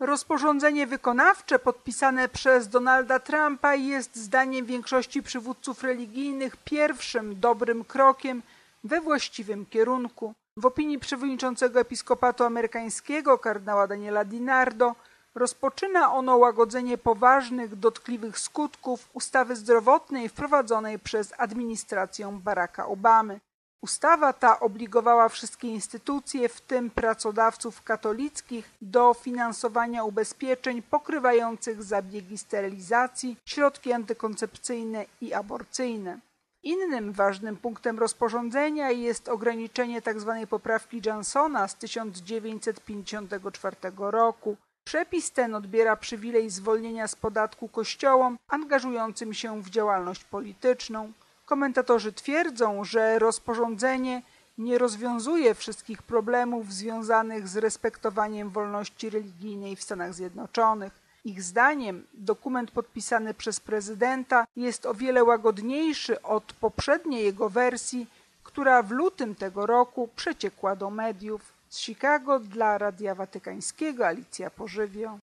Rozporządzenie wykonawcze podpisane przez Donalda Trumpa jest zdaniem większości przywódców religijnych pierwszym dobrym krokiem we właściwym kierunku. W opinii przewodniczącego Episkopatu Amerykańskiego kardynała Daniela DiNardo rozpoczyna ono łagodzenie poważnych, dotkliwych skutków ustawy zdrowotnej wprowadzonej przez administrację Baracka Obamy. Ustawa ta obligowała wszystkie instytucje, w tym pracodawców katolickich, do finansowania ubezpieczeń pokrywających zabiegi sterylizacji, środki antykoncepcyjne i aborcyjne. Innym ważnym punktem rozporządzenia jest ograniczenie tzw. poprawki Johnsona z 1954 roku. Przepis ten odbiera przywilej zwolnienia z podatku kościołom angażującym się w działalność polityczną. Komentatorzy twierdzą, że rozporządzenie nie rozwiązuje wszystkich problemów związanych z respektowaniem wolności religijnej w Stanach Zjednoczonych. Ich zdaniem dokument podpisany przez prezydenta jest o wiele łagodniejszy od poprzedniej jego wersji, która w lutym tego roku przeciekła do mediów. Z Chicago dla Radia Watykańskiego Alicja Pożywio.